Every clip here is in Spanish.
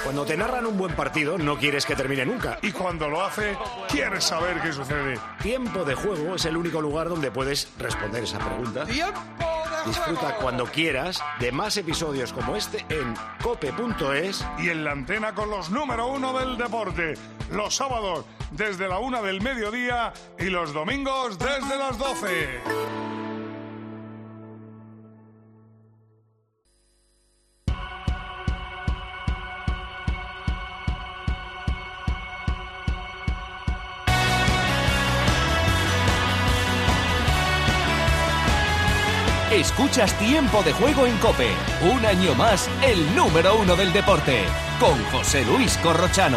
Cuando te narran un buen partido, no quieres que termine nunca. Y cuando lo hace, quieres saber qué sucede. Tiempo de Juego es el único lugar donde puedes responder esa pregunta. Disfruta cuando quieras de más episodios como este en cope.es y en la antena con los número 1 del deporte. Los sábados desde la 1 del mediodía y los domingos desde las 12. Escuchas Tiempo de Juego en COPE. Un año más, el número 1 del deporte. Con José Luis Corrochano.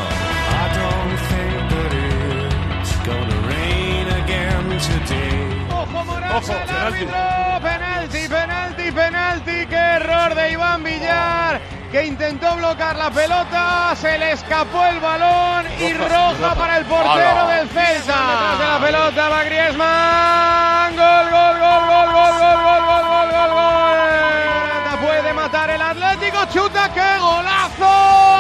¡Ojo Morata! ¡Penalti! ¡Qué error de Iván Villar! Que intentó bloquear la pelota, se le escapó el balón y roja para el portero del Celta. Detrás de la pelota va Griezmann. Gol. Puede matar el Atlético, chuta, ¡qué golazo!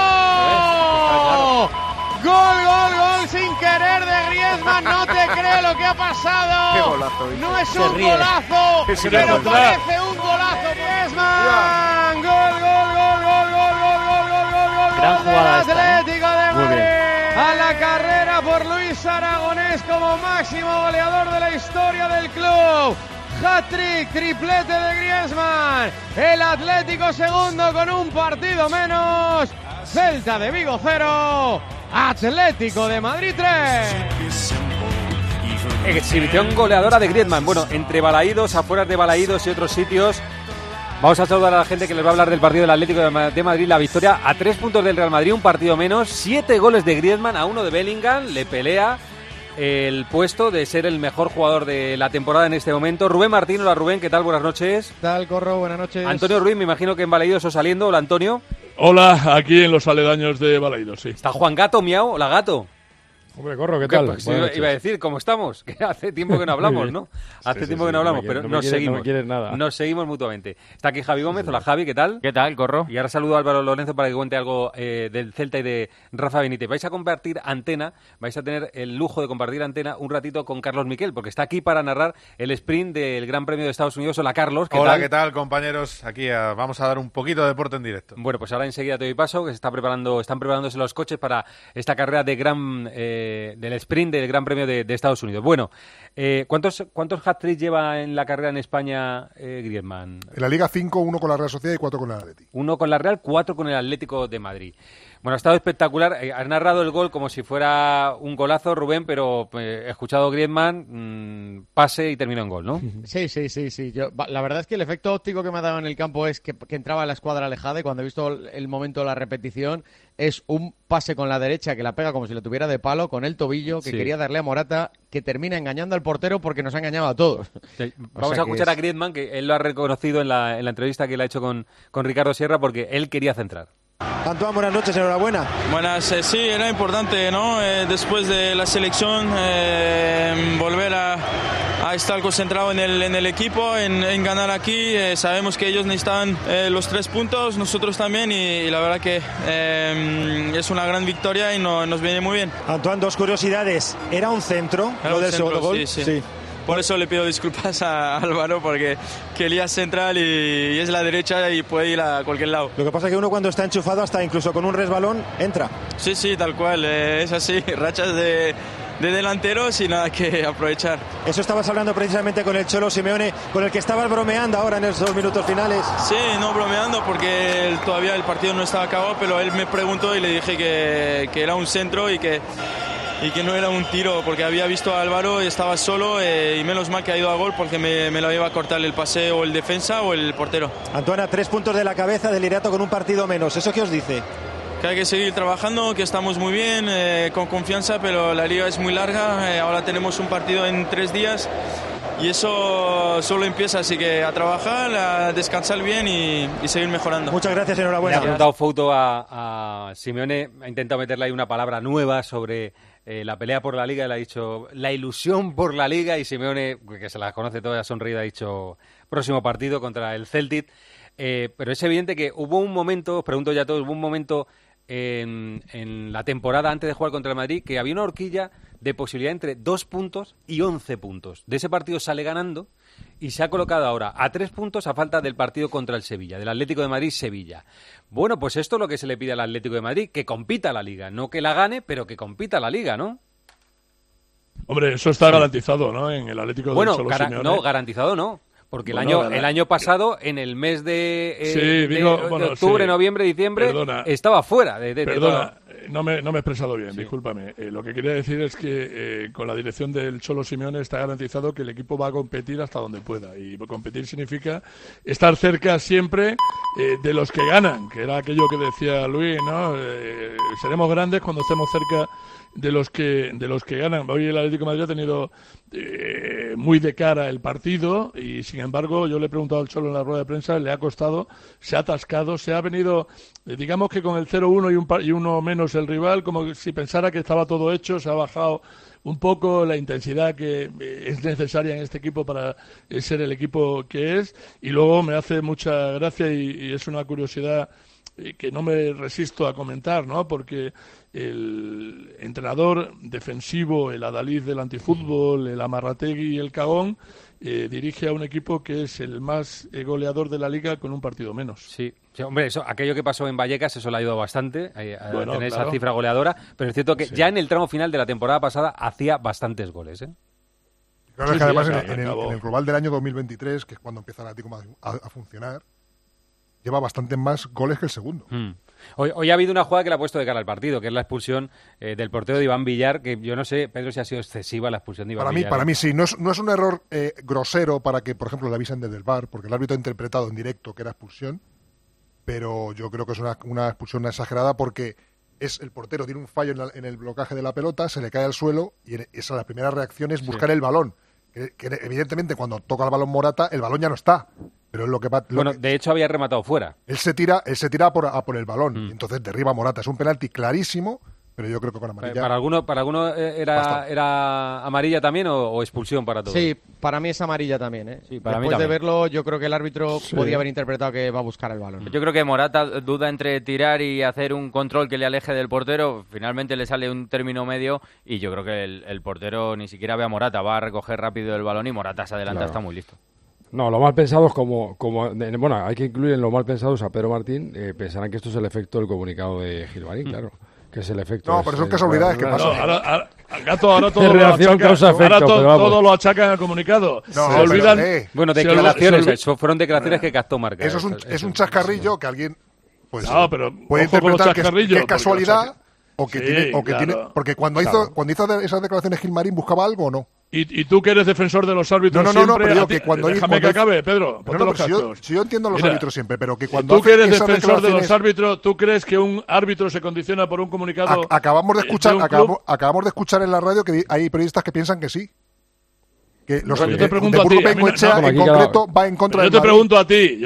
Gol sin querer de Griezmann, no te creo lo que ha pasado. Qué golazo, no es un golazo, pero parece un golazo. Griezmann, gol. Gran jugada del Atlético de Madrid. A la carrera por Luis Aragonés como máximo goleador de la historia del club. Hat-trick, triplete de Griezmann. El Atlético segundo con un partido menos. Celta de Vigo 0. Atlético de Madrid 3. Exhibición goleadora de Griezmann. Bueno, entre Balaídos, afuera de Balaídos y otros sitios. Vamos a saludar a la gente que les va a hablar del partido del Atlético de Madrid. La victoria a 3 puntos del Real Madrid, un partido menos. 7 goles de Griezmann a 1 de Bellingham. Le pelea el puesto de ser el mejor jugador de la temporada en este momento. Rubén Martín, hola Rubén, ¿qué tal? Buenas noches. ¿Qué tal, Corro? Buenas noches. Antonio Ruiz, me imagino que en Balaídos o saliendo. Hola, Antonio. Hola, aquí en los aledaños de Balaídos, sí. Está Juan Gato, miau. Hola, Gato. Hombre, Corro, ¿qué tal? Pues iba a decir, ¿cómo estamos? Que hace tiempo que no hablamos, ¿no? Hace tiempo que no hablamos, pero nos seguimos. No me quieres nada. Nos seguimos mutuamente. Está aquí Javi Gómez. Hola, Javi, ¿qué tal? ¿Qué tal, Corro? Y ahora saludo a Álvaro Lorenzo para que cuente algo del Celta y de Rafa Benítez. Vais a compartir antena, vais a tener el lujo de compartir antena un ratito con Carlos Miquel, porque está aquí para narrar el sprint del Gran Premio de Estados Unidos. Hola, Carlos, ¿qué tal? ¿Qué tal, compañeros? Aquí vamos a dar un poquito de deporte en directo. Bueno, pues ahora enseguida te doy paso, que están preparándose los coches para esta carrera del sprint del Gran Premio de Estados Unidos. Bueno, ¿cuántos hat-tricks lleva en la carrera en España Griezmann? En la Liga 5, 1 con la Real Sociedad y 4 con el Atlético. 1 con la Real, 4 con el Atlético de Madrid. Bueno, ha estado espectacular. Has narrado el gol como si fuera un golazo, Rubén, pero he escuchado Griezmann, pase y terminó en gol, ¿no? Sí. La verdad es que el efecto óptico que me ha dado en el campo es que entraba en la escuadra alejada y cuando he visto el momento de la repetición es un pase con la derecha que la pega como si la tuviera de palo con el tobillo que quería darle a Morata, que termina engañando al portero porque nos ha engañado a todos. Sí. Vamos a escuchar a Griezmann, que él lo ha reconocido en la entrevista que le ha hecho con Ricardo Sierra, porque él quería centrar. Antoine, buenas noches, enhorabuena. Buenas, sí, era importante, ¿no? Después de la selección, volver a estar concentrado en el equipo, en ganar aquí. Sabemos que ellos necesitan los 3 puntos, nosotros también, y la verdad que es una gran victoria y nos viene muy bien. Antoine, 2 curiosidades. ¿Era un centro lo del segundo gol? Sí. Por eso le pido disculpas a Álvaro, porque quería central y es la derecha y puede ir a cualquier lado. Lo que pasa es que uno cuando está enchufado, hasta incluso con un resbalón, entra. Sí, tal cual, es así, rachas de delanteros y nada que aprovechar. Eso estabas hablando precisamente con el Cholo Simeone, con el que estabas bromeando ahora en esos 2 minutos finales. Sí, no bromeando porque todavía el partido no estaba acabado, pero él me preguntó y le dije que era un centro y que no era un tiro, porque había visto a Álvaro y estaba solo, y menos mal que ha ido a gol porque me lo iba a cortar el pase o el defensa o el portero. Antoine, 3 puntos de la cabeza del liderato con un partido menos, ¿eso qué os dice? Que hay que seguir trabajando, que estamos muy bien, con confianza, pero la liga es muy larga, ahora tenemos un partido en 3 días y eso solo empieza, así que a trabajar, a descansar bien y seguir mejorando. Muchas gracias, enhorabuena. Le ha preguntado foto a Simeone, ha intentado meterle ahí una palabra nueva sobre la pelea por la Liga, le ha dicho la ilusión por la Liga, y Simeone, que se la conoce toda, ha sonreído, ha dicho próximo partido contra el Celtic. Pero es evidente que hubo un momento, os pregunto ya a todos, hubo un momento en la temporada antes de jugar contra el Madrid que había una horquilla de posibilidad entre 2 puntos y 11 puntos. De ese partido sale ganando y se ha colocado ahora a 3 puntos a falta del partido contra el Sevilla, del Atlético de Madrid-Sevilla. Bueno, pues esto es lo que se le pide al Atlético de Madrid, que compita la Liga. No que la gane, pero que compita la Liga, ¿no? Hombre, eso está garantizado, ¿no? En el Atlético del Cholo Simeone. No, garantizado no. Porque el año pasado, en el mes de octubre, noviembre, diciembre, estaba fuera. Perdona, no me he expresado bien, discúlpame. Lo que quería decir es que con la dirección del Cholo Simeone está garantizado que el equipo va a competir hasta donde pueda. Y competir significa estar cerca siempre de los que ganan, que era aquello que decía Luis, ¿no? Seremos grandes cuando estemos cerca de los que ganan. Hoy el Atlético de Madrid ha tenido muy de cara el partido y sin embargo yo le he preguntado al Cholo en la rueda de prensa, le ha costado, se ha atascado, se ha venido, digamos que con el 0-1 y uno menos el rival, como si pensara que estaba todo hecho, se ha bajado un poco la intensidad que es necesaria en este equipo para ser el equipo que es, y luego me hace mucha gracia y es una curiosidad que no me resisto a comentar, ¿no? Porque el entrenador defensivo, el adalid del antifútbol, el Amarrategui y el Cagón, dirige a un equipo que es el más goleador de la Liga con un partido menos. Sí, hombre, aquello que pasó en Vallecas, eso le ha ayudado bastante a tener esa cifra goleadora, pero es cierto que ya en el tramo final de la temporada pasada hacía bastantes goles, ¿eh? Claro, es que además en el global del año 2023, que es cuando empieza el Atlético a funcionar, lleva bastante más goles que el segundo. Hoy ha habido una jugada que le ha puesto de cara al partido, que es la expulsión del portero de Iván Villar, que yo no sé, Pedro, si ha sido excesiva la expulsión de Iván Villar. Para mí sí, no es un error grosero para que, por ejemplo, le avisen desde el VAR, porque el árbitro ha interpretado en directo que era expulsión, pero yo creo que es una expulsión exagerada porque el portero tiene un fallo en el blocaje de la pelota, se le cae al suelo y esa la primera reacción es buscar el balón. Que evidentemente cuando toca el balón Morata, el balón ya no está. Pero es lo que de hecho había rematado fuera. Él se tira a por el balón, y entonces derriba a Morata. Es un penalti clarísimo, pero yo creo que con amarilla. ¿Para alguno era amarilla también o expulsión para todos? Sí, para mí es amarilla también, ¿eh? Sí, para Después de verlo, yo creo que el árbitro podía haber interpretado que va a buscar el balón. Yo creo que Morata duda entre tirar y hacer un control que le aleje del portero. Finalmente le sale un término medio y yo creo que el portero ni siquiera ve a Morata. Va a recoger rápido el balón y Morata se adelanta, está muy listo. No, lo mal pensado es bueno, hay que incluir en lo mal pensados a Pedro Martín, pensarán que esto es el efecto del comunicado de Gilmarín, claro, que es el efecto. No, pero son casualidades que pasan. Ahora todo lo achacan al comunicado. No, se olvidan. Bueno, declaraciones, fueron declaraciones que captó Marca. Eso es un chascarrillo que alguien puede interpretar que es casualidad o que tiene, porque cuando hizo esas declaraciones Gilmarín buscaba algo o no. ¿Y tú que eres defensor de los árbitros siempre? Pero que déjame que acabe, Pedro. Si yo entiendo los árbitros siempre, pero que cuando tú que eres defensor de los árbitros, ¿tú crees que un árbitro se condiciona por un comunicado? Acabamos de escuchar en la radio que hay periodistas que piensan que sí. Que los yo te pregunto a ti, en concreto va en contra de. Yo te pregunto a ti.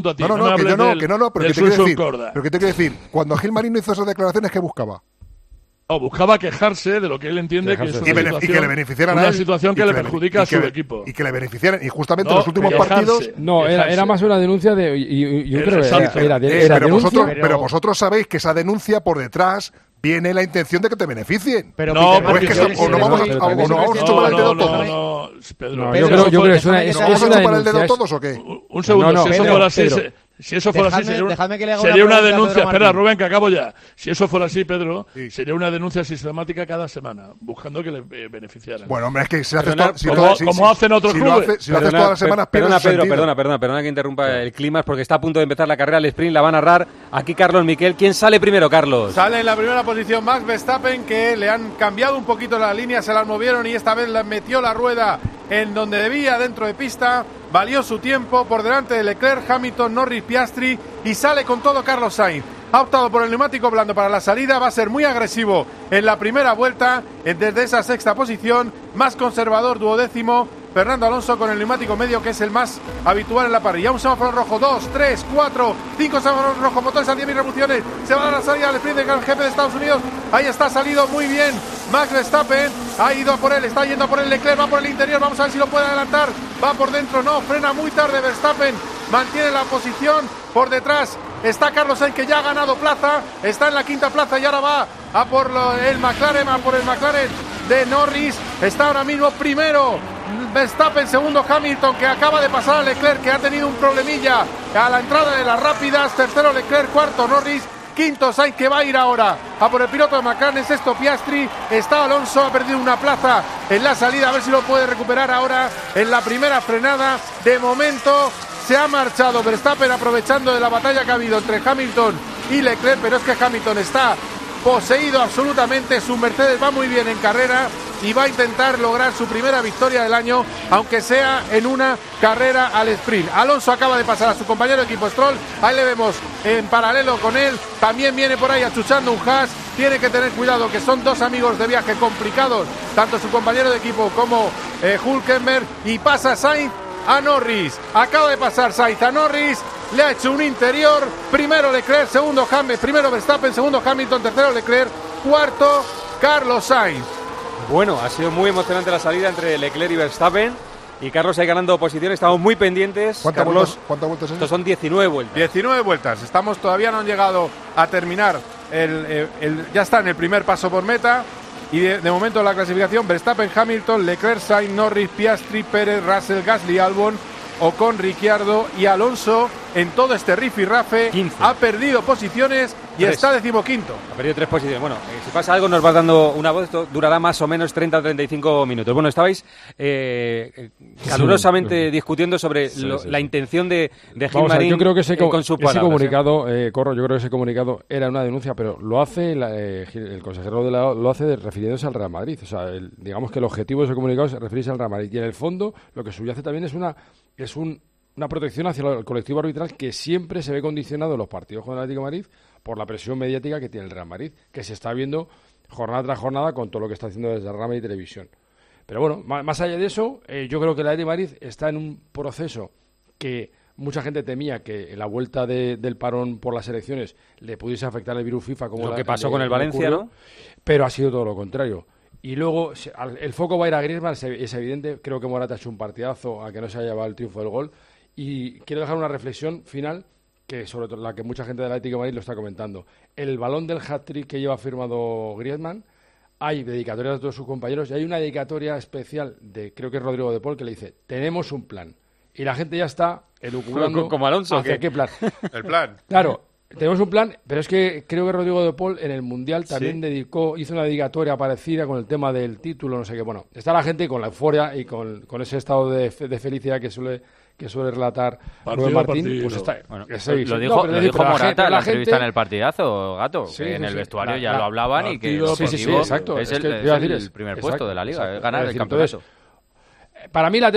Pero ¿qué te quiero decir? Cuando Gilmarín hizo esas declaraciones, ¿qué buscaba? Buscaba quejarse de lo que él entiende que es una situación que le perjudica a su equipo. Y que le beneficiaran. Y justamente en los últimos partidos. No, era más una denuncia de. Yo creo que era denuncia. Pero vosotros sabéis que esa denuncia por detrás viene la intención de que te beneficien. Pero no vamos a chupar el dedo todos. No, Pedro. Yo creo que es una ¿Vamos a chupar el dedo todos o qué? Un segundo, si eso fuera así, sería una denuncia. Espera, Rubén, que acabo ya. Si eso fuera así, Pedro, sería una denuncia sistemática cada semana, buscando que le beneficiaran. Bueno, hombre, es que si haces como hacen otros clubes. Si lo haces todas las semanas, pierdes sentido. Perdona que interrumpa el clima, porque está a punto de empezar la carrera al sprint, la va a narrar aquí Carlos Miquel. ¿Quién sale primero, Carlos? Sale en la primera posición Max Verstappen, que le han cambiado un poquito la línea, se las movieron y esta vez le metió la rueda en donde debía, dentro de pista. Valió su tiempo por delante de Leclerc, Hamilton, Norris, Piastri y sale con todo Carlos Sainz. Ha optado por el neumático blando para la salida, va a ser muy agresivo en la primera vuelta desde esa sexta posición, más conservador, 12º, Fernando Alonso con el neumático medio, que es el más habitual en la parrilla. Un semáforo rojo, 2, 3, 4, 5 semáforos rojos, motores a 10.000 revoluciones, se va a dar la salida al sprint del jefe de Estados Unidos, ahí está, salido muy bien Max Verstappen, ha ido por él, está yendo por el Leclerc, va por el interior, vamos a ver si lo puede adelantar, va por dentro, no, frena muy tarde Verstappen, mantiene la posición, por detrás está Carlos Sainz, que ya ha ganado plaza, está en la quinta plaza y ahora va a por el McLaren de Norris. Está ahora mismo primero Verstappen, segundo Hamilton, que acaba de pasar a Leclerc, que ha tenido un problemilla a la entrada de las rápidas. Tercero Leclerc, cuarto Norris, quinto Sainz, que va a ir ahora a por el piloto de McLaren. Sexto Piastri, está Alonso, ha perdido una plaza en la salida, a ver si lo puede recuperar ahora en la primera frenada. De momento se ha marchado Verstappen, aprovechando de la batalla que ha habido entre Hamilton y Leclerc, pero es que Hamilton está poseído absolutamente. Su Mercedes va muy bien en carrera y va a intentar lograr su primera victoria del año, aunque sea en una carrera al sprint. Alonso acaba de pasar a su compañero de equipo Stroll, ahí le vemos en paralelo con él, también viene por ahí achuchando un Haas. Tiene que tener cuidado, que son dos amigos de viaje complicados, tanto su compañero de equipo como Hülkenberg, y pasa Sainz a Norris. Acaba de pasar Sainz a Norris, le ha hecho un interior, primero Leclerc, primero Verstappen, segundo Hamilton, tercero Leclerc, cuarto Carlos Sainz. Bueno, ha sido muy emocionante la salida entre Leclerc y Verstappen, y Carlos ahí ganando posiciones. Estamos muy pendientes. ¿Cuántas vueltas es Estos son 19 vueltas. 19 vueltas. Todavía no han llegado a terminar. Ya está en el primer paso por meta. Y de momento la clasificación: Verstappen, Hamilton, Leclerc, Sainz, Norris, Piastri, Pérez, Russell, Gasly, Albon, Ocon, Ricciardo y Alonso. En todo este rifirrafe 15. Ha perdido posiciones y 3. Está decimoquinto. Ha perdido 3 posiciones. Bueno, si pasa algo nos vas dando una voz. Esto durará más o menos 30 o 35 minutos. Bueno, estabais calurosamente discutiendo sobre la intención de Gil Marín. Yo creo que con sus palabras, ese comunicado, Corro, yo creo que ese comunicado era una denuncia, pero lo hace el consejero de lo hace refiriéndose al Real Madrid. O sea, digamos que el objetivo de ese comunicado es referirse al Real Madrid. Y en el fondo lo que subyace también es una protección hacia el colectivo arbitral, que siempre se ve condicionado en los partidos con el Atlético de Madrid por la presión mediática que tiene el Real Madrid, que se está viendo jornada tras jornada con todo lo que está haciendo desde Real Madrid Televisión. Pero bueno, más allá de eso, yo creo que el Atlético de Madrid está en un proceso que mucha gente temía que en la vuelta del parón por las elecciones le pudiese afectar el virus FIFA, como lo que pasó con el Valencia, ¿no? Pero ha sido todo lo contrario. Y luego el foco va a ir a Griezmann, es evidente. Creo que Morata ha hecho un partidazo, a que no se haya llevado el triunfo del gol. Y quiero dejar una reflexión final, que sobre todo la que mucha gente del Atlético de Madrid lo está comentando. El balón del hat-trick que lleva firmado Griezmann, hay dedicatorias de todos sus compañeros, y hay una dedicatoria especial de, creo que es Rodrigo de Paul, que le dice: tenemos un plan. Y la gente ya está elucubrando como Alonso, hacia qué plan. El plan. Claro, tenemos un plan, pero es que creo que Rodrigo de Paul en el Mundial también hizo una dedicatoria parecida con el tema del título, no sé qué. Bueno, está la gente con la euforia y con ese estado de felicidad que suele relatar Rubén Martín. Pues está, bueno, lo dijo Morata en la entrevista en el partidazo, Gato, que en el vestuario ya lo hablaban y que sí, exacto. Es el primer puesto de la Liga, es ganar el campeonato. Para mí la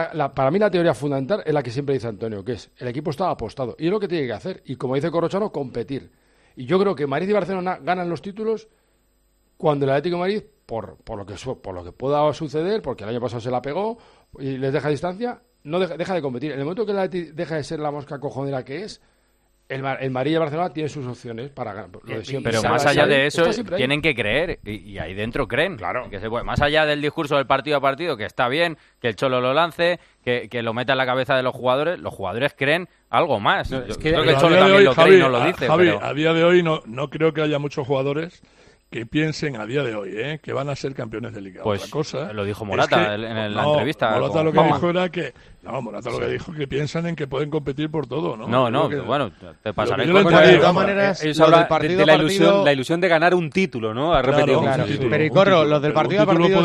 teoría fundamental es la que siempre dice Antonio, que es: el equipo está apostado y es lo que tiene que hacer, y como dice Corrochano, competir. Y yo creo que Madrid y Barcelona ganan los títulos cuando el Atlético de Madrid, por lo que pueda suceder, porque el año pasado se la pegó y les deja distancia, no deja de competir. En el momento que el Atlético deja de ser la mosca cojonera que es, el Madrid y el Barcelona tienen sus opciones para ganar. Pero más allá de eso, tienen que creer, y ahí dentro creen. Claro. Que más allá del discurso del partido a partido, que está bien, que el Cholo lo lance, que lo meta en la cabeza de los jugadores creen algo más. No, yo creo que el Cholo también lo cree y no lo dice. Javi, pero... a día de hoy no creo que haya muchos jugadores que piensen a día de hoy que van a ser campeones de Liga. Pues otra cosa lo dijo Morata en la entrevista. Morata lo que dijo era que que dijo que piensan en que pueden competir por todo, ¿no? Bueno, te pasaré con de todas maneras, ellos hablan de la ilusión de ganar un título, ¿no? Ha repetido claro. Pero y Corro, los del partido a partido,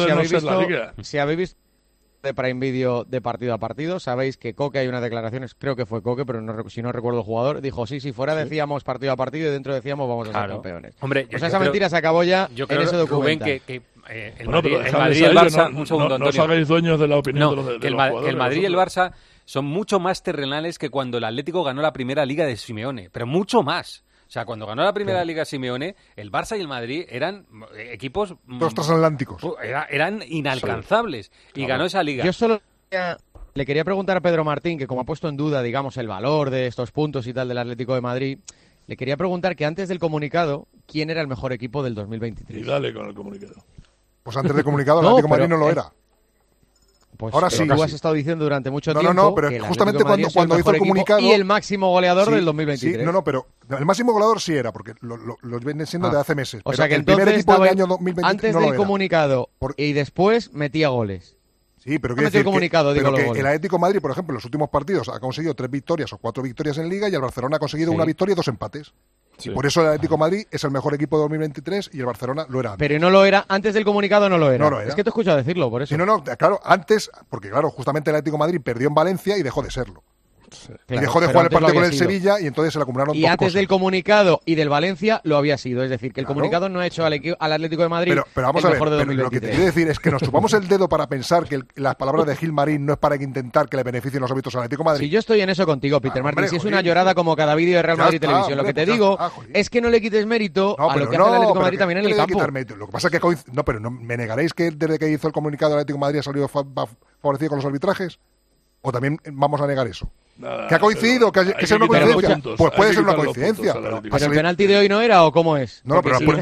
si habéis visto de Prime Video de partido a partido, sabéis que Coque, hay unas declaraciones, creo que fue Coque, pero si no recuerdo el jugador, dijo sí, fuera decíamos partido a partido y dentro decíamos vamos a ser campeones. Hombre, esa mentira se acabó ya en ese documento. El Madrid y el Barça, un segundo, Antonio. No os hagáis dueños de la opinión de los jugadores. Que el Madrid y el Barça son mucho más terrenales que cuando el Atlético ganó la primera Liga de Simeone, pero mucho más. O sea, cuando ganó la primera Liga Simeone, el Barça y el Madrid eran equipos... Los transatlánticos. Eran inalcanzables. Y ganó esa Liga. Yo solo le quería preguntar a Pedro Martín, que como ha puesto en duda, digamos, el valor de estos puntos y tal del Atlético de Madrid, le quería preguntar que antes del comunicado, ¿quién era el mejor equipo del 2023? Y dale con el comunicado. Pues antes del comunicado el Atlético de Madrid no lo era. Pues ahora sí. Tú has estado diciendo durante mucho tiempo. No, pero que justamente cuando hizo el comunicado. Y el máximo goleador del 2023. Sí, pero el máximo goleador sí era, porque lo viene siendo de hace meses. O sea que el primer equipo del año 2023 antes del comunicado y después metía goles. Sí, pero quiero decir que el Atlético de Madrid, por ejemplo, en los últimos partidos ha conseguido 3 victorias o 4 victorias en Liga y el Barcelona ha conseguido 1 victoria y 2 empates. Sí. Y por eso el Atlético de Madrid es el mejor equipo de 2023 y el Barcelona lo era antes. Pero no lo era, antes del comunicado no lo era. No lo era. Es que te he escuchado decirlo, por eso. Sí, claro, antes, porque claro, justamente el Atlético de Madrid perdió en Valencia y dejó de serlo. Sí. Claro, y dejó de jugar el partido con el Sevilla y entonces se le acumularon dos cosas. Y antes del comunicado y del Valencia lo había sido. Es decir, que el comunicado no ha hecho al Atlético de Madrid pero vamos el a mejor ver, de 2023. Lo que te quiero decir es que nos chupamos el dedo para pensar que las palabras de Gil Marín no es para intentar que le beneficien los hábitos al Atlético de Madrid. Si yo estoy en eso contigo, Peter Martín, si es una llorada como cada vídeo de Real Madrid Televisión. Lo que te digo es que no le quites mérito a lo que hace el Atlético de Madrid también en el campo. Lo que pasa es que me negaréis que desde que hizo el comunicado el Atlético de Madrid ha salido favorecido con los arbitrajes. ¿O también vamos a negar eso? ¿Que ha coincidido? ¿Que es una coincidencia? Pues puede ser una coincidencia. ¿Pero el penalti de hoy no era o cómo es? No, pero pero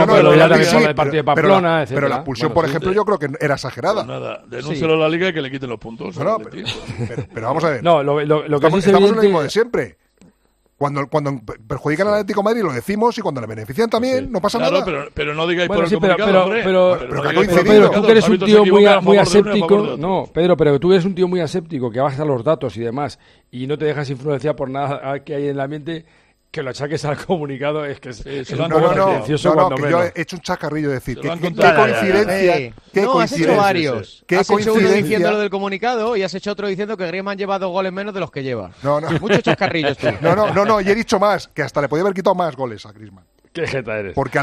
la expulsión, por ejemplo, yo creo que era exagerada. Nada, denúncialo a la Liga y que le quiten los puntos. Pero vamos a ver. No, lo que estamos en lo mismo de siempre. Cuando perjudican al Atlético de Madrid lo decimos y cuando le benefician también no pasa nada. Pero no digáis por el comunicado, pero tú que eres un tío muy aséptico. No, Pedro, pero tú eres un tío muy aséptico que vas a los datos y demás y no te dejas influenciar por nada que hay en el ambiente. Que lo achaques al comunicado es que es un poco tendencioso cuando que menos. Yo he hecho un chacarrillo de decir qué coincidencia. Has hecho varios. Has hecho uno diciendo lo del comunicado y has hecho otro diciendo que Griezmann lleva 2 goles menos de los que lleva. Muchos chascarrillos tú. No, y he dicho más, que hasta le podía haber quitado más goles a Griezmann. Qué jeta eres. Porque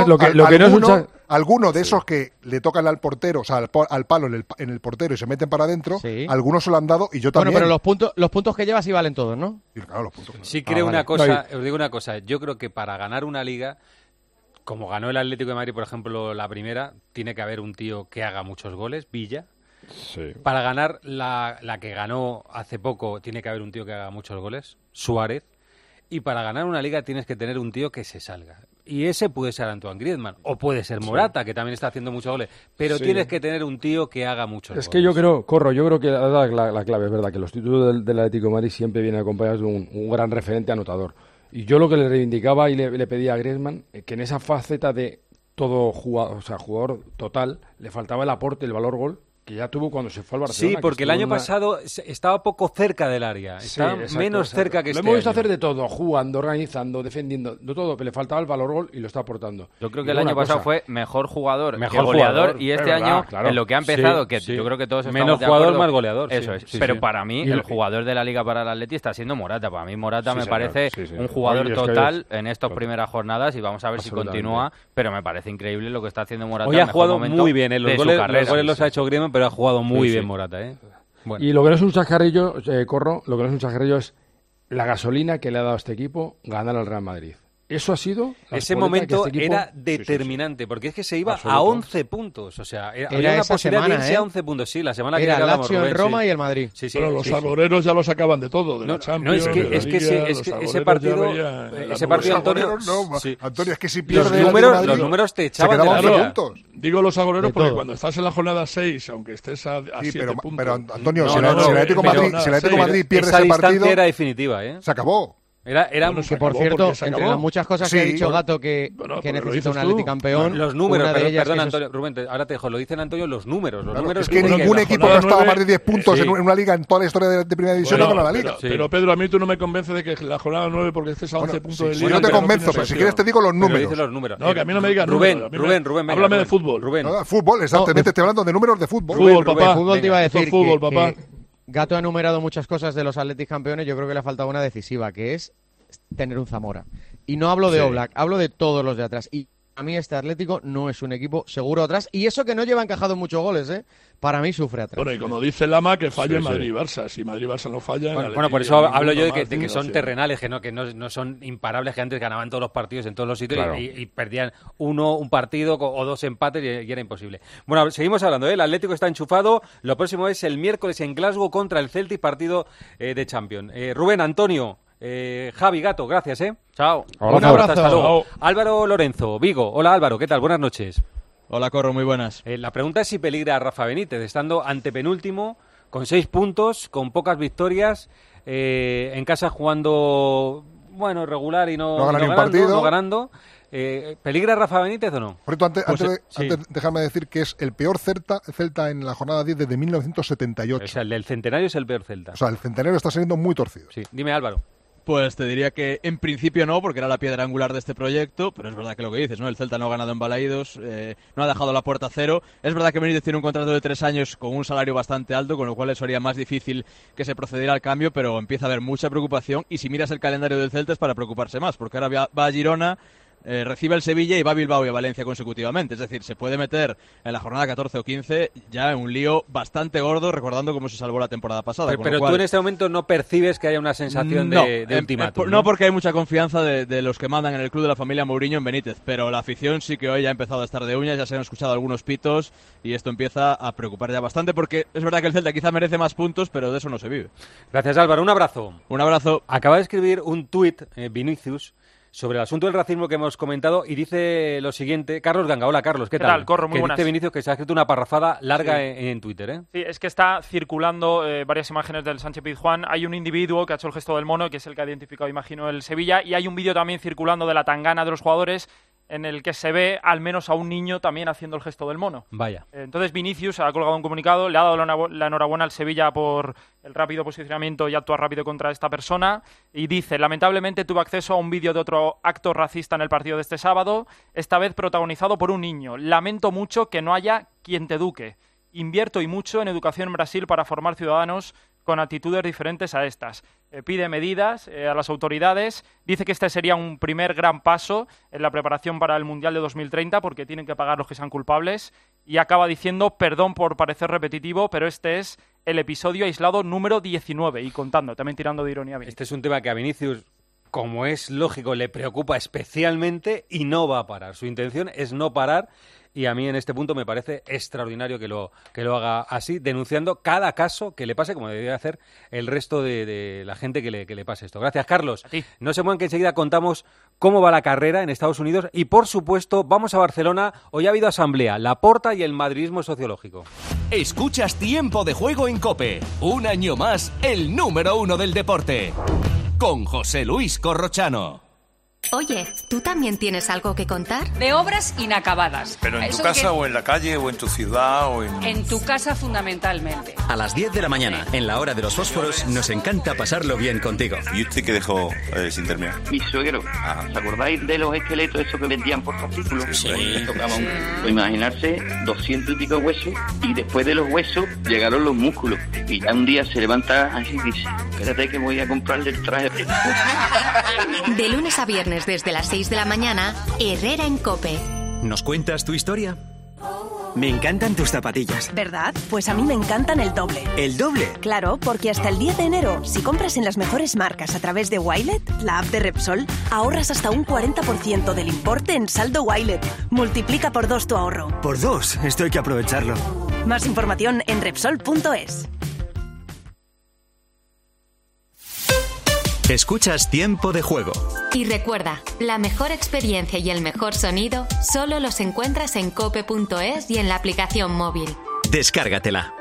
alguno de esos que le tocan al portero, o sea, al palo en el portero y se meten para adentro, algunos se lo han dado y yo también. Bueno, pero los puntos que llevas sí valen todos, ¿no? Sí, claro, los puntos. Sí, creo una cosa, os digo una cosa. Yo creo que para ganar una liga, como ganó el Atlético de Madrid, por ejemplo, la primera, tiene que haber un tío que haga muchos goles, Villa. Sí. Para ganar la que ganó hace poco, tiene que haber un tío que haga muchos goles, Suárez. Y para ganar una liga tienes que tener un tío que se salga. Y ese puede ser Antoine Griezmann. O puede ser Morata, que también está haciendo muchos goles. Pero tienes que tener un tío que haga muchos goles. Es que yo creo que la clave es verdad, que los títulos del Atlético de Madrid siempre vienen acompañados de un gran referente anotador. Y yo lo que le reivindicaba y le pedía a Griezmann, que en esa faceta de todo jugador total, le faltaba el aporte, el valor gol, que ya tuvo cuando se fue al Barcelona. Sí, porque el año pasado estaba poco cerca del área, estaba menos cerca que este año. Lo hemos visto hacer de todo, jugando, organizando, defendiendo, de todo, pero le faltaba el valor gol y lo está aportando. Yo creo que el año pasado fue mejor jugador que goleador, y este año, en lo que ha empezado, yo creo que todos estamos menos de jugador, acuerdo, más goleador. Eso es. Pero para mí, el jugador de la Liga para el Atleti está siendo Morata. Para mí Morata me parece un jugador total en estas primeras jornadas y vamos a ver si continúa, pero me parece increíble lo que está haciendo Morata. Hoy ha jugado muy bien, los goles los ha hecho Griezmann, pero ha jugado muy bien Morata, Bueno. Y lo que no es un chascarrillo, lo que no es un chascarrillo es la gasolina que le ha dado a este equipo ganar al Real Madrid. Eso ha sido... Ese momento era determinante, porque es que se iba a 11 puntos. O sea, había una posibilidad de irse a 11 puntos. Sí, la semana que era el Lazio, el Roma y el Madrid. Pero los alboreros ya lo sacaban de todo, de la Champions, es que ese partido, Antonio... Antonio, es que si pierdes los números te echaban de la liga. Digo los alboreros porque cuando estás en la jornada 6, aunque estés a 7 puntos... Pero Antonio, si el Atlético de Madrid pierde ese partido... Esa distancia era definitiva, se acabó. Era que por cierto, entre las muchas cosas que ha dicho Gato que necesita un Atleti campeón, los números, perdón Antonio, Rubén, ahora te dejo, lo dicen Antonio, los números es que ningún equipo que ha estado más de 10 puntos en una liga en toda la historia de primera división no gana la liga. Pero Pedro, a mí tú no me convences de que la jornada 9 porque estés a 11 puntos de liga. No te convenzo, pero si quieres te digo los números. No, que a mí no me digas Rubén, háblame de fútbol. Fútbol, exactamente, estoy hablando de números de fútbol. Fútbol, papá. Fútbol te iba a decir que Gato ha enumerado muchas cosas de los Atletis campeones, yo creo que le ha faltado una decisiva, que es tener un Zamora. Y no hablo de Oblak, hablo de todos los de atrás. Y a mí este Atlético no es un equipo seguro atrás. Y eso que no lleva encajado muchos goles, para mí sufre atrás. Bueno, y como dice Lama, que falle Madrid y Barça. Si Madrid y Barça no fallan... Bueno, por eso hablo yo de que son terrenales, que no son imparables, que antes ganaban todos los partidos en todos los sitios y perdían un partido o 2 empates y era imposible. Bueno, seguimos hablando. El Atlético está enchufado. Lo próximo es el miércoles en Glasgow contra el Celtic, partido de Champions. Rubén, Antonio... Javi, Gato, gracias, Chao. Un abrazo. Hasta luego. Álvaro Lorenzo, Vigo. Hola Álvaro, ¿qué tal? Buenas noches. Hola, Corro, muy buenas. La pregunta es si peligra a Rafa Benítez, estando antepenúltimo, con 6 puntos, con pocas victorias, en casa jugando, bueno, regular y no ganando. ¿Peligra Rafa Benítez o no? Por cierto, antes déjame decir que es el peor Celta en la jornada 10 desde 1978. O sea, el del centenario es el peor Celta. O sea, el centenario está saliendo muy torcido. Sí. Dime, Álvaro. Pues te diría que en principio no, porque era la piedra angular de este proyecto, pero es verdad que lo que dices, ¿no? El Celta no ha ganado en Balaídos, no ha dejado la puerta a cero. Es verdad que Benítez tiene un contrato de 3 años con un salario bastante alto, con lo cual eso haría más difícil que se procediera al cambio, pero empieza a haber mucha preocupación y si miras el calendario del Celta es para preocuparse más, porque ahora va a Girona, recibe el Sevilla y va a Bilbao y a Valencia consecutivamente. Es decir, se puede meter en la jornada 14 o 15 ya en un lío bastante gordo, recordando cómo se salvó la temporada pasada. Pero tú en este momento no percibes que haya una sensación de ultimátum. No, porque hay mucha confianza de los que mandan en el club de la familia Mourinho en Benítez, pero la afición sí que hoy ya ha empezado a estar de uñas, ya se han escuchado algunos pitos y esto empieza a preocupar ya bastante, porque es verdad que el Celta quizá merece más puntos, pero de eso no se vive. Gracias, Álvaro. Un abrazo. Un abrazo. Acaba de escribir un tuit, Vinicius, sobre el asunto del racismo que hemos comentado y dice lo siguiente. Carlos Ganga, hola Carlos, ¿qué tal? Corro, muy buenas. Dice Vinicius que se ha escrito una parrafada larga en Twitter, ¿eh? Sí, es que está circulando varias imágenes del Sánchez Pizjuán. Hay un individuo que ha hecho el gesto del mono, que es el que ha identificado, imagino, el Sevilla, y hay un vídeo también circulando de la tangana de los jugadores en el que se ve al menos a un niño también haciendo el gesto del mono. Vaya. Entonces Vinicius ha colgado un comunicado, le ha dado la enhorabuena al Sevilla por el rápido posicionamiento y actuar rápido contra esta persona, y dice: lamentablemente tuve acceso a un vídeo de otro acto racista en el partido de este sábado, esta vez protagonizado por un niño. Lamento mucho que no haya quien te eduque. Invierto y mucho en educación en Brasil para formar ciudadanos con actitudes diferentes a estas. Pide medidas a las autoridades, dice que este sería un primer gran paso en la preparación para el Mundial de 2030, porque tienen que pagar los que sean culpables, y acaba diciendo: perdón por parecer repetitivo, pero este es el episodio aislado número 19, y contando, también tirando de ironía. Este es un tema que a Vinicius, como es lógico, le preocupa especialmente y no va a parar. Su intención es no parar. Y a mí en este punto me parece extraordinario que lo haga así, denunciando cada caso que le pase, como debería hacer el resto de la gente que le pase esto. Gracias, Carlos. A ti. No se muevan, que enseguida contamos cómo va la carrera en Estados Unidos y, por supuesto, vamos a Barcelona. Hoy ha habido asamblea, Laporta y el madridismo sociológico. Escuchas Tiempo de Juego en COPE. Un año más, el número 1 del deporte. Con José Luis Corrochano. Oye, ¿tú también tienes algo que contar? De obras inacabadas. ¿Pero en tu casa o en la calle o en tu ciudad o en...? En tu casa fundamentalmente. A las 10 de la mañana, en la hora de los fósforos, nos encanta pasarlo bien contigo. ¿Y usted qué dejó sin terminar? Mi suegro. ¿Os acordáis de los esqueletos esos que vendían por fascículos? Sí. Tocaban, imaginarse, 200 y pico huesos, y después de los huesos llegaron los músculos. Y ya un día se levanta así y dice: espérate que voy a comprarle el traje. De lunes a viernes desde las 6 de la mañana, Herrera en COPE. ¿Nos cuentas tu historia? Me encantan tus zapatillas. ¿Verdad? Pues a mí me encantan el doble. ¿El doble? Claro, porque hasta el 10 de enero, si compras en las mejores marcas a través de Wilet, la app de Repsol, ahorras hasta un 40% del importe en saldo Wilet. Multiplica por 2 tu ahorro. Por 2, esto hay que aprovecharlo. Más información en Repsol.es. Escuchas Tiempo de Juego. Y recuerda, la mejor experiencia y el mejor sonido solo los encuentras en cope.es y en la aplicación móvil. Descárgatela.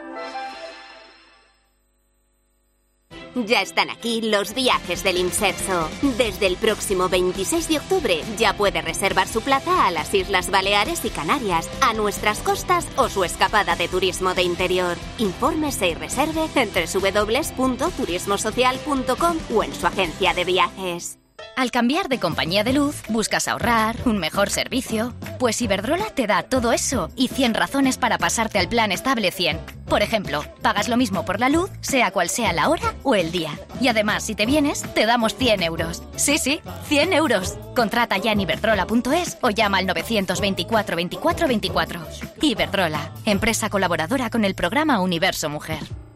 Ya están aquí los viajes del Inserso. Desde el próximo 26 de octubre ya puede reservar su plaza a las Islas Baleares y Canarias, a nuestras costas o su escapada de turismo de interior. Infórmese y reserve en www.turismosocial.com o en su agencia de viajes. Al cambiar de compañía de luz, buscas ahorrar, un mejor servicio. Pues Iberdrola te da todo eso y 100 razones para pasarte al plan estable 100. Por ejemplo, pagas lo mismo por la luz, sea cual sea la hora o el día. Y además, si te vienes, te damos 100 euros. Sí, 100 euros. Contrata ya en iberdrola.es o llama al 924 24 24. Iberdrola, empresa colaboradora con el programa Universo Mujer.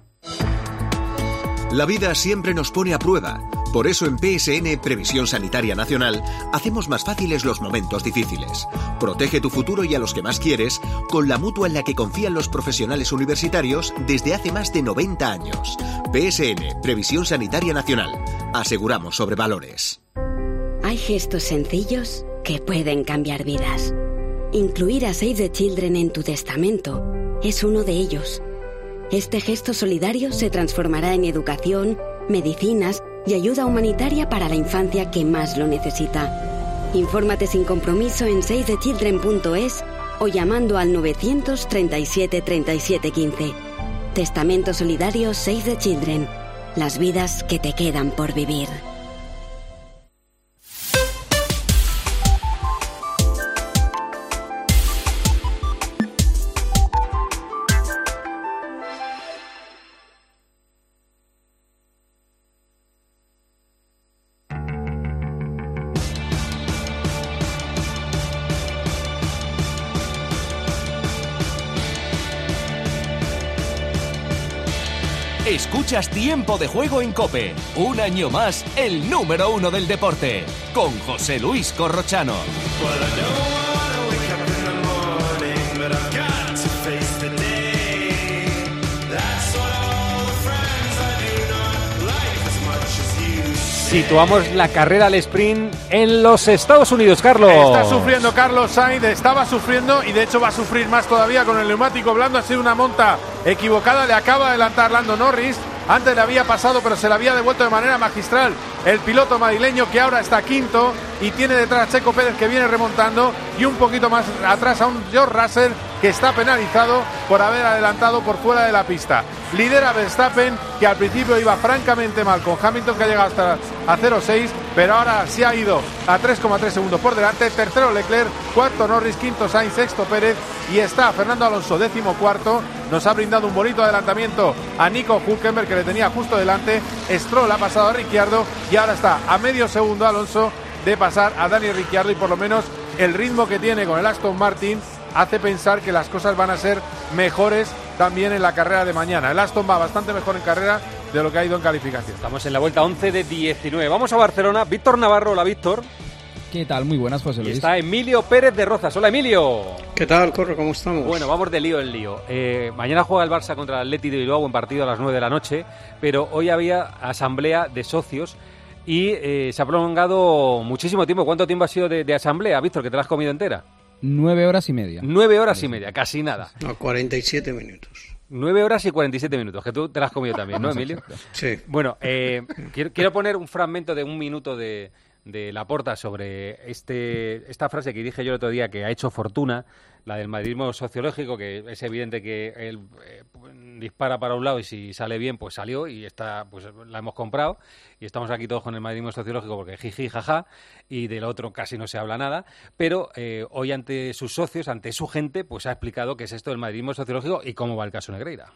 La vida siempre nos pone a prueba. Por eso en PSN, Previsión Sanitaria Nacional, hacemos más fáciles los momentos difíciles. Protege tu futuro y a los que más quieres con la mutua en la que confían los profesionales universitarios desde hace más de 90 años. PSN, Previsión Sanitaria Nacional. Aseguramos sobre valores. Hay gestos sencillos que pueden cambiar vidas. Incluir a Save the Children en tu testamento es uno de ellos. Este gesto solidario se transformará en educación, medicinas y ayuda humanitaria para la infancia que más lo necesita. Infórmate sin compromiso en savethechildren.es o llamando al 937 37 15. Testamento solidario Save the Children. Las vidas que te quedan por vivir. Escuchas Tiempo de Juego en COPE. Un año más, el número 1 del deporte. Con José Luis Corrochano. Situamos la carrera al sprint en los Estados Unidos, Carlos. Está sufriendo Carlos Sainz, estaba sufriendo y de hecho va a sufrir más todavía con el neumático blando. Ha sido una monta equivocada, le acaba de adelantar Lando Norris. Antes le había pasado, pero se le había devuelto de manera magistral el piloto madrileño, que ahora está quinto y tiene detrás a Checo Pérez, que viene remontando, y un poquito más atrás a un George Russell que está penalizado por haber adelantado por fuera de la pista. Lidera Verstappen, que al principio iba francamente mal con Hamilton, que ha llegado hasta a 0,6, pero ahora se ha ido a 3,3 segundos por delante. Tercero Leclerc, cuarto Norris, quinto Sainz, sexto Pérez, y está Fernando Alonso décimo cuarto. Nos ha brindado un bonito adelantamiento a Nico Hülkenberg, que le tenía justo delante. Stroll ha pasado a Ricciardo y ahora está a medio segundo Alonso de pasar a Daniel Ricciardo, y por lo menos el ritmo que tiene con el Aston Martin hace pensar que las cosas van a ser mejores también en la carrera de mañana. El Aston va bastante mejor en carrera de lo que ha ido en calificación. Estamos en la vuelta 11 de 19. Vamos a Barcelona. Víctor Navarro. Hola, Víctor. ¿Qué tal? Muy buenas, José Luis. Y está Emilio Pérez de Rozas. Hola, Emilio. ¿Qué tal, Corro? ¿Cómo estamos? Bueno, vamos de lío en lío. Mañana juega el Barça contra el Atleti de Bilbao, buen partido a las 9 de la noche, pero hoy había asamblea de socios y se ha prolongado muchísimo tiempo. ¿Cuánto tiempo ha sido de asamblea, Víctor, que te la has comido entera? 9 horas y media. 9 horas y media, casi nada. No, 47 minutos. 9 horas y 47 minutos, que tú te la has comido también, ¿no, Emilio? Sí. Bueno, quiero poner un fragmento de un minuto de Laporta sobre esta frase que dije yo el otro día, que ha hecho fortuna, la del madridismo sociológico, que es evidente que él dispara para un lado y si sale bien, pues salió, y pues la hemos comprado, y estamos aquí todos con el madridismo sociológico porque jiji, jaja, y del otro casi no se habla nada, pero hoy ante sus socios, ante su gente, pues ha explicado qué es esto del madridismo sociológico y cómo va el caso Negreira.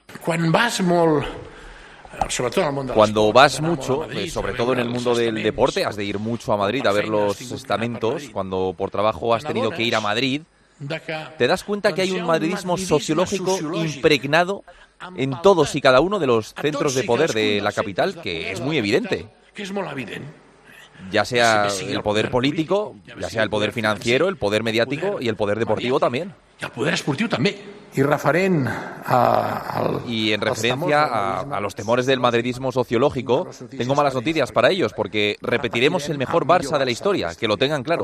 Cuando vas mucho, sobre todo en el mundo del deporte, has de ir mucho a Madrid a ver los estamentos. Cuando por trabajo has tenido que ir a Madrid, te das cuenta que hay un madridismo sociológico impregnado en todos y cada uno de los centros de poder de la capital, que es muy evidente. Ya sea el poder político, ya sea el poder financiero, el poder mediático y el poder deportivo también. Y el poder esportivo también. Y en referencia a los temores del madridismo sociológico, tengo malas noticias para ellos, porque repetiremos el mejor Barça de la historia, que lo tengan claro.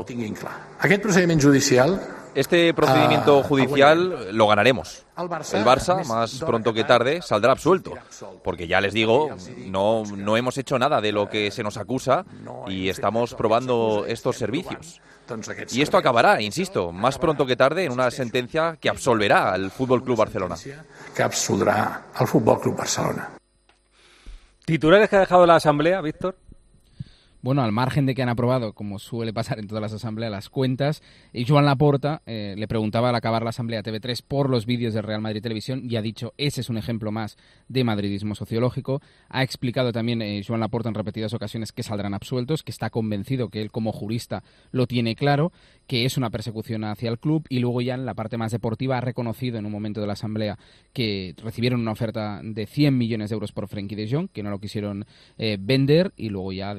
Este procedimiento judicial lo ganaremos. El Barça, más pronto que tarde, saldrá absuelto, porque ya les digo, no hemos hecho nada de lo que se nos acusa y estamos probando estos servicios. Y esto acabará, insisto, más pronto que tarde en una sentencia que absolverá al Fútbol Club Barcelona. Que absolverá al Fútbol Club Barcelona. ¿Titulares que ha dejado la Asamblea, Víctor? Bueno, al margen de que han aprobado, como suele pasar en todas las asambleas, las cuentas, y Joan Laporta le preguntaba al acabar la asamblea a TV3 por los vídeos de Real Madrid Televisión y ha dicho, ese es un ejemplo más de madridismo sociológico. Ha explicado también Joan Laporta en repetidas ocasiones que saldrán absueltos, que está convencido, que él como jurista lo tiene claro, que es una persecución hacia el club, y luego ya en la parte más deportiva ha reconocido en un momento de la asamblea que recibieron una oferta de 100 millones de euros por Frenkie de Jong, que no lo quisieron vender, y luego ya además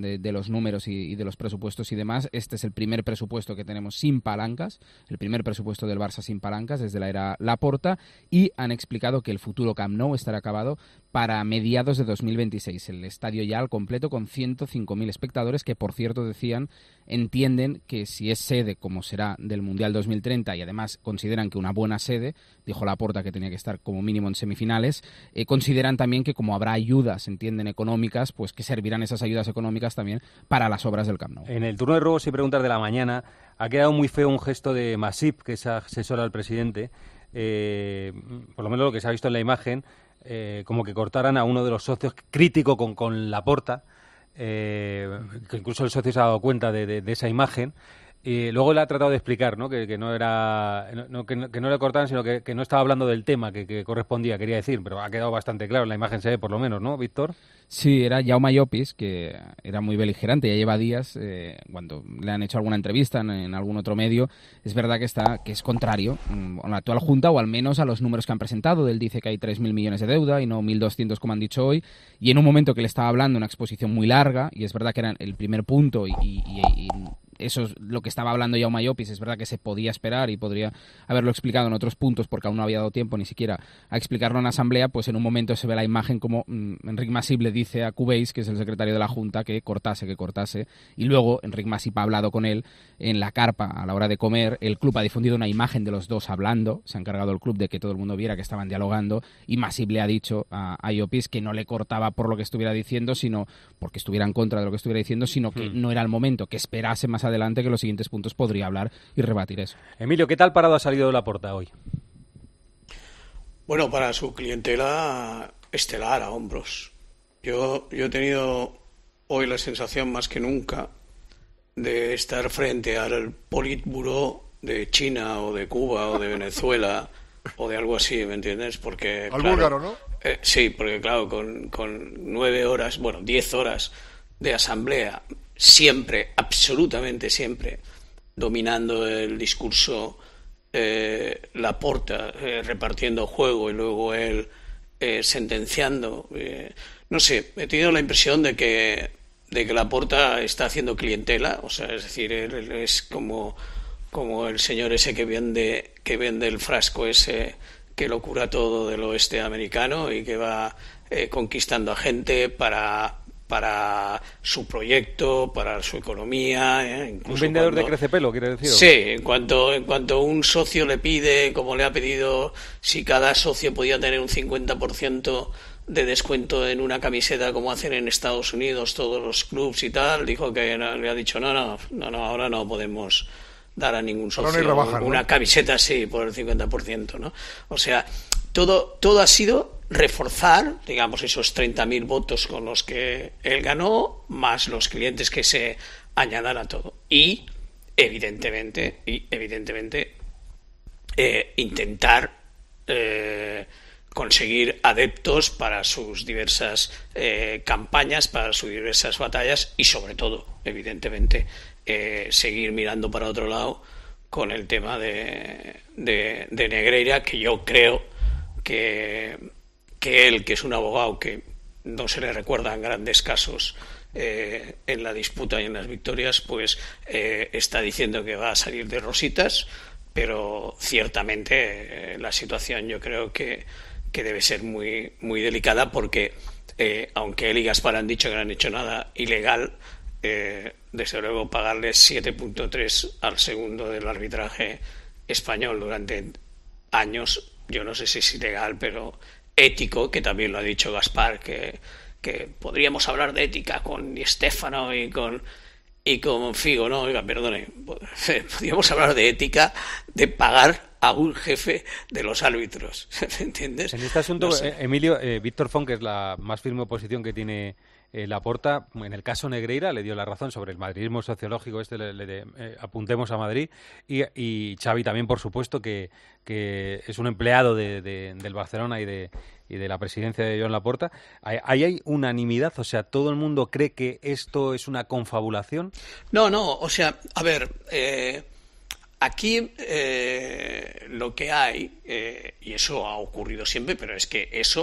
de los números y de los presupuestos y demás. Este es el primer presupuesto que tenemos sin palancas, el primer presupuesto del Barça sin palancas desde la era Laporta, y han explicado que el futuro Camp Nou estará acabado para mediados de 2026. El estadio ya al completo con 105.000 espectadores que, por cierto, decían, entienden que si es sede, como será del Mundial 2030, y además consideran que una buena sede, dijo Laporta que tenía que estar como mínimo en semifinales, consideran también que como habrá ayudas, entienden, económicas, pues que servirán esas ayudas económicas también para las obras del Camp Nou. En el turno de ruegos y preguntas de la mañana ha quedado muy feo un gesto de Masip, que es asesor al presidente, por lo menos lo que se ha visto en la imagen, como que cortaran a uno de los socios crítico con Laporta, que incluso el socio se ha dado cuenta de esa imagen. Y luego le ha tratado de explicar, ¿no? Que no era que no le cortaran, sino que no estaba hablando del tema que correspondía, quería decir, pero ha quedado bastante claro, en la imagen se ve por lo menos, ¿no, Víctor? Sí, era Jaume Llopis, que era muy beligerante, ya lleva días, cuando le han hecho alguna entrevista en algún otro medio, es verdad que es contrario a la actual Junta, o al menos a los números que han presentado. Él dice que hay 3.000 millones de deuda y no 1.200 como han dicho hoy, y en un momento que le estaba hablando, una exposición muy larga, y es verdad que era el primer punto y eso es lo que estaba hablando Jaume Llopis. Es verdad que se podía esperar y podría haberlo explicado en otros puntos porque aún no había dado tiempo ni siquiera a explicarlo en asamblea. Pues en un momento se ve la imagen como Enric Masip le dice a Cubells, que es el secretario de la Junta, que cortase, y luego Enric Masip ha hablado con él en la carpa a la hora de comer. El club ha difundido una imagen de los dos hablando, se ha encargado el club de que todo el mundo viera que estaban dialogando, y Masip le ha dicho a Llopis que no le cortaba por lo que estuviera diciendo, sino porque estuviera en contra de lo que estuviera diciendo, sino que no era el momento, que esperase más adelante, que los siguientes puntos podría hablar y rebatir eso. Emilio, ¿qué tal parado ha salido de Laporta hoy? Bueno, para su clientela estelar a hombros. Yo he tenido hoy la sensación más que nunca de estar frente al Politburó de China o de Cuba o de Venezuela o de algo así, ¿me entiendes? Porque al búlgaro, ¿no? Sí, porque claro, con 9 horas, 10 horas de asamblea, siempre, absolutamente siempre, dominando el discurso Laporta, repartiendo juego, y luego él sentenciando. No sé, he tenido la impresión de que Laporta está haciendo clientela, o sea, es decir, él es como el señor ese que vende el frasco ese que lo cura todo del oeste americano y que va conquistando a gente para su proyecto, para su economía. Un vendedor de crecepelo, quiere decir. Sí, en cuanto un socio le pide, como le ha pedido, si cada socio podía tener un 50% de descuento en una camiseta, como hacen en Estados Unidos todos los clubs y tal, dijo que le ha dicho no, ahora no podemos dar a ningún socio una camiseta así por el 50%, ¿no? O sea, todo ha sido reforzar, digamos, esos 30.000 votos con los que él ganó, más los clientes que se añadan a todo. Y, evidentemente, intentar conseguir adeptos para sus diversas campañas, para sus diversas batallas y, sobre todo, evidentemente, seguir mirando para otro lado con el tema de Negreira, que yo creo que él, que es un abogado que no se le recuerdan grandes casos en la disputa y en las victorias, pues está diciendo que va a salir de rositas, pero ciertamente la situación yo creo que debe ser muy, muy delicada, porque aunque él y Gaspar han dicho que no han hecho nada ilegal, desde luego pagarles 7.3 al segundo del arbitraje español durante años, yo no sé si es ilegal, pero ético, que también lo ha dicho Gaspar, que podríamos hablar de ética con Di Stéfano y con Figo, no, oiga, perdone, podríamos hablar de ética de pagar a un jefe de los árbitros, ¿me entiendes? En este asunto, no sé. Emilio, Víctor Font, que es la más firme oposición que tiene Laporta, en el caso Negreira le dio la razón sobre el madridismo sociológico, apuntemos a Madrid, y Xavi también, por supuesto, que es un empleado del Barcelona y de la presidencia de Joan Laporta. ¿Ahí hay unanimidad? O sea, ¿todo el mundo cree que esto es una confabulación? No, o sea, a ver, aquí lo que hay, y eso ha ocurrido siempre, pero es que eso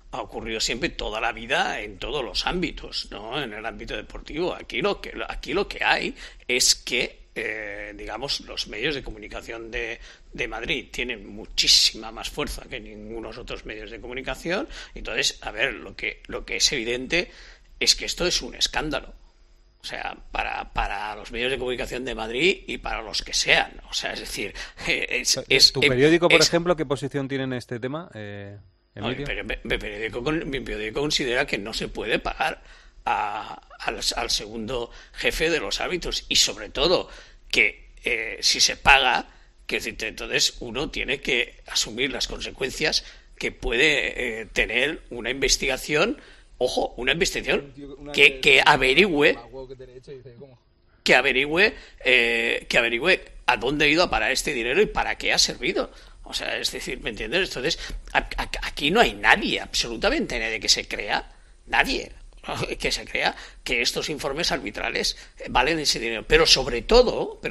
ha ocurrido siempre toda la vida en todos los ámbitos, ¿no? En el ámbito deportivo. Aquí lo que hay es que digamos, los medios de comunicación de Madrid tienen muchísima más fuerza que ningunos otros medios de comunicación. Entonces, a ver, lo que es evidente es que esto es un escándalo. O sea, para los medios de comunicación de Madrid y para los que sean. O sea, es decir, ¿Tu periódico, por ejemplo, qué posición tiene en este tema? Mi periódico considera que no se puede pagar al segundo jefe de los árbitros, y sobre todo que si se paga, que entonces uno tiene que asumir las consecuencias que puede tener una investigación. Ojo, una investigación que averigüe a dónde ha ido a parar este dinero y para qué ha servido. O sea, es decir, ¿me entiendes? Entonces, aquí no hay nadie, absolutamente nadie que se crea que estos informes arbitrales valen ese dinero. Pero sobre todo,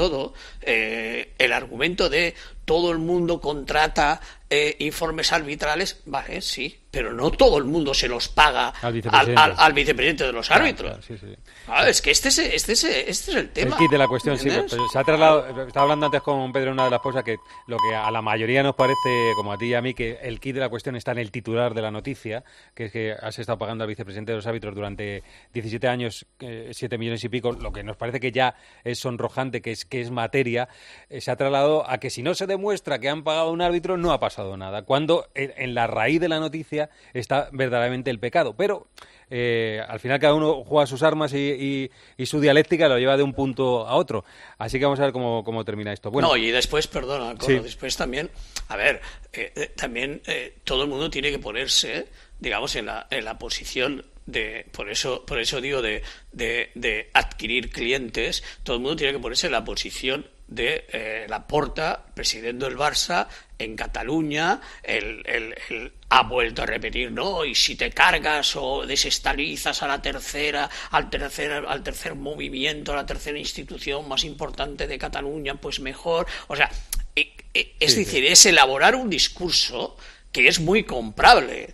el argumento de todo el mundo contrata informes arbitrales, vale, sí, pero no todo el mundo se los paga al vicepresidente de los árbitros. Claro, sí. Es que este es el tema. El kit de la cuestión, sí. Pues se ha trasladado, estaba hablando antes con Pedro, una de las cosas, que lo que a la mayoría nos parece, como a ti y a mí, que el kit de la cuestión está en el titular de la noticia, que es que has estado pagando al vicepresidente de los árbitros durante 17 años, 7 millones y pico, lo que nos parece que ya es sonrojante, que es materia. Se ha trasladado a que si no se demuestra que han pagado a un árbitro, no ha pasado nada, cuando en la raíz de la noticia está verdaderamente el pecado. Pero al final cada uno juega sus armas y su dialéctica lo lleva de un punto a otro. Así que vamos a ver cómo termina esto. Bueno, no, y después, perdona, sí. Después también, a ver, también todo el mundo tiene que ponerse, digamos, en la posición por eso digo de adquirir clientes. Todo el mundo tiene que ponerse en la posición de Laporta, presidente del Barça en Cataluña. Él ha vuelto a repetir, no, y si te cargas o desestabilizas a al tercer movimiento, a la tercera institución más importante de Cataluña, pues mejor. O sea, es elaborar un discurso que es muy comprable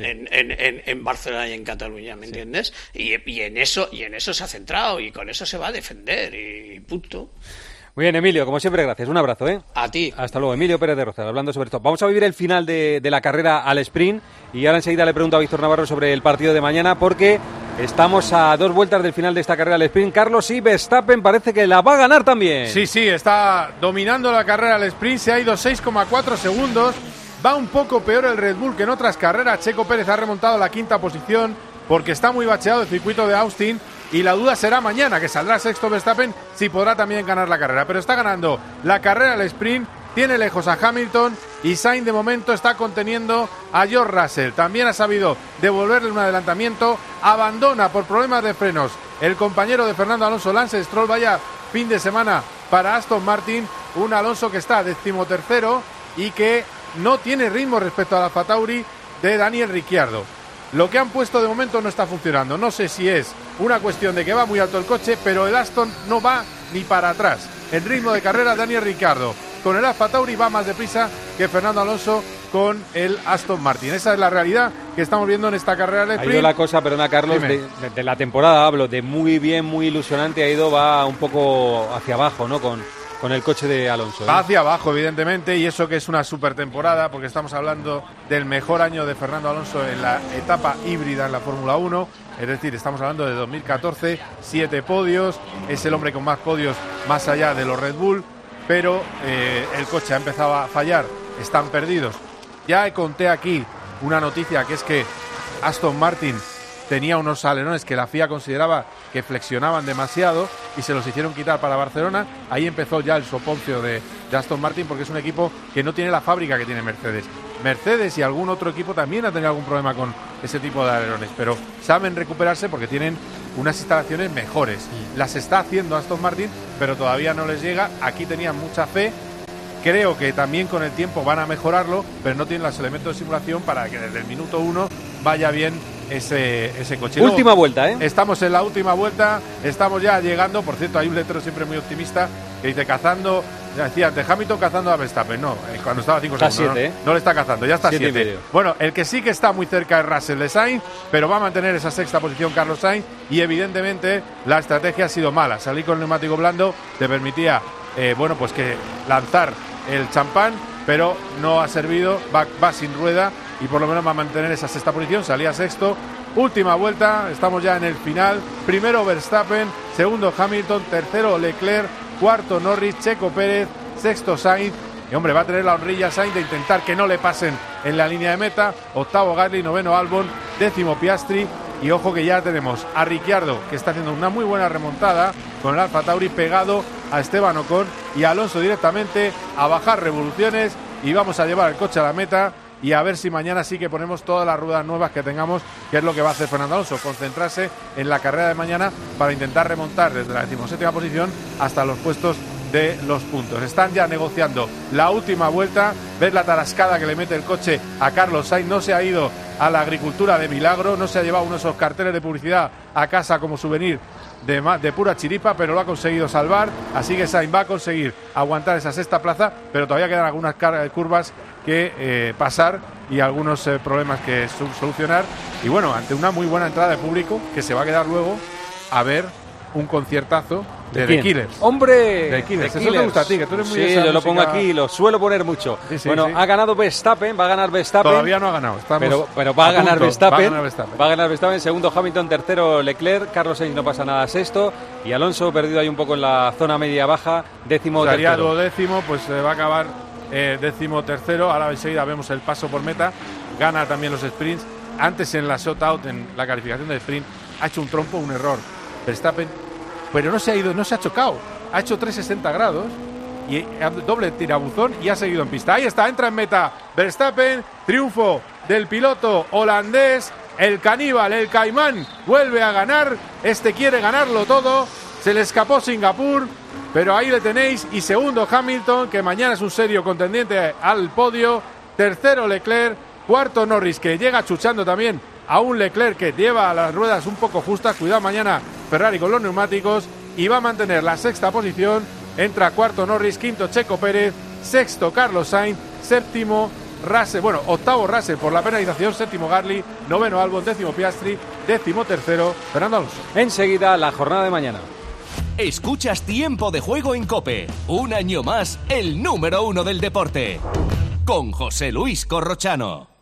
en Barcelona y en Cataluña, ¿me entiendes? Y en eso se ha centrado, y con eso se va a defender, y punto. Muy bien, Emilio, como siempre, gracias. Un abrazo, ¿eh? A ti. Hasta luego. Emilio Pérez de Rozal, hablando sobre esto. Vamos a vivir el final de la carrera al sprint, y ahora enseguida le pregunto a Víctor Navarro sobre el partido de mañana, porque estamos a 2 vueltas del final de esta carrera al sprint. Carlos, y Verstappen parece que la va a ganar también. Sí, está dominando la carrera al sprint, se ha ido 6,4 segundos. Va un poco peor el Red Bull que en otras carreras. Checo Pérez ha remontado la 5ª posición porque está muy bacheado el circuito de Austin, y la duda será mañana, que saldrá sexto Verstappen, si podrá también ganar la carrera. Pero está ganando la carrera al sprint, tiene lejos a Hamilton, y Sainz de momento está conteniendo a George Russell. También ha sabido devolverle un adelantamiento, abandona por problemas de frenos el compañero de Fernando Alonso, Lance Stroll. Vaya fin de semana para Aston Martin, un Alonso que está 13º y que no tiene ritmo respecto al Alfa Tauri de Daniel Ricciardo. Lo que han puesto de momento no está funcionando. No sé si es una cuestión de que va muy alto el coche, pero el Aston no va ni para atrás. El ritmo de carrera, Daniel Ricciardo con el Alfa Tauri va más deprisa que Fernando Alonso con el Aston Martin. Esa es la realidad que estamos viendo en esta carrera de sprint. Ha ido la cosa, perdona Carlos, de la temporada hablo, de muy bien, muy ilusionante, va un poco hacia abajo, ¿no? Con el coche de Alonso. Va hacia abajo, evidentemente, y eso que es una super temporada, porque estamos hablando del mejor año de Fernando Alonso en la etapa híbrida en la Fórmula 1, es decir, estamos hablando de 2014, 7 podios, es el hombre con más podios más allá de los Red Bull, pero el coche ha empezado a fallar, están perdidos. Ya conté aquí una noticia, que es que Aston Martin tenía unos alerones que la FIA consideraba que flexionaban demasiado y se los hicieron quitar para Barcelona. Ahí empezó ya el soponcio de Aston Martin, porque es un equipo que no tiene la fábrica que tiene Mercedes. Mercedes y algún otro equipo también ha tenido algún problema con ese tipo de alerones, pero saben recuperarse porque tienen unas instalaciones mejores. Las está haciendo Aston Martin, pero todavía no les llega. Aquí tenían mucha fe. Creo que también con el tiempo van a mejorarlo, pero no tienen los elementos de simulación para que desde el minuto 1 vaya bien ese coche. Última vuelta, ¿eh? Estamos en la última vuelta, estamos ya llegando. Por cierto, hay un letrero siempre muy optimista que dice: cazando Ya decía antes, Hamilton cazando a Verstappen. No, cuando estaba 5 Está segundos. 7, no le está cazando, ya está 7 y 7. medio. Bueno, el que sí que está muy cerca es Russell de Sainz, pero va a mantener esa sexta posición Carlos Sainz. Y evidentemente la estrategia ha sido mala. Salir con el neumático blando te permitía, pues que lanzar el champán, pero no ha servido. Va sin rueda y por lo menos va a mantener esa sexta posición. Salía sexto. Última vuelta, estamos ya en el final. Primero Verstappen, segundo Hamilton, tercero Leclerc, cuarto Norris, Checo Pérez, sexto Sainz. Y hombre, va a tener la honrilla Sainz de intentar que no le pasen en la línea de meta. Octavo Gasly, noveno Albon, décimo Piastri. Y ojo que ya tenemos a Ricciardo, que está haciendo una muy buena remontada con el Alfa Tauri pegado a Esteban Ocon, y Alonso directamente a bajar revoluciones, y vamos a llevar el coche a la meta. Y a ver si mañana sí que ponemos todas las ruedas nuevas que tengamos, que es lo que va a hacer Fernando Alonso, concentrarse en la carrera de mañana para intentar remontar desde la 17ª posición hasta los puestos de los puntos. Están ya negociando la última vuelta. Ves la tarascada que le mete el coche a Carlos Sainz. No se ha ido a la agricultura de milagro, no se ha llevado uno de esos carteles de publicidad a casa como souvenir de pura chiripa, pero lo ha conseguido salvar. Así que Sainz va a conseguir aguantar esa sexta plaza, pero todavía quedan algunas curvas que pasar y algunos problemas que solucionar. Y bueno, ante una muy buena entrada de público, que se va a quedar luego a ver un conciertazo de The Killers. ¡Hombre! The Killers. Eso te gusta a ti, que tú eres muy Sí, yo lo pongo aquí, lo suelo poner mucho. Sí, bueno, sí. ha ganado Verstappen, va a ganar Verstappen. Todavía no ha ganado. Pero va a ganar Verstappen. Va a ganar Verstappen. Segundo Hamilton, tercero Leclerc. Carlos Sainz no pasa nada, sexto. Y Alonso perdido ahí un poco en la zona media-baja, décimo Estaría tercero. duodécimo, pues va a acabar décimo tercero. Ahora enseguida vemos el paso por meta. Gana también los sprints. Antes en la shootout, en la calificación de sprint, ha hecho un trompo, un error Verstappen, pero no se ha chocado. Ha hecho 360 grados y doble tirabuzón y ha seguido en pista. Ahí está, entra en meta Verstappen. Triunfo del piloto holandés. El caníbal, el caimán, vuelve a ganar. Este quiere ganarlo todo. Se le escapó Singapur, pero ahí le tenéis. Y segundo Hamilton, que mañana es un serio contendiente al podio. Tercero Leclerc. Cuarto Norris, que llega chuchando también a un Leclerc que lleva las ruedas un poco justas. Cuidado mañana Ferrari con los neumáticos. Y va a mantener la sexta posición. Entra cuarto Norris, quinto Checo Pérez, sexto Carlos Sainz, séptimo Russell, octavo Russell por la penalización, séptimo Gasly, noveno Albon, décimo Piastri, décimo tercero Fernando Alonso. Enseguida la jornada de mañana. Escuchas Tiempo de Juego en COPE. Un año más, el número 1 del deporte. Con José Luis Corrochano.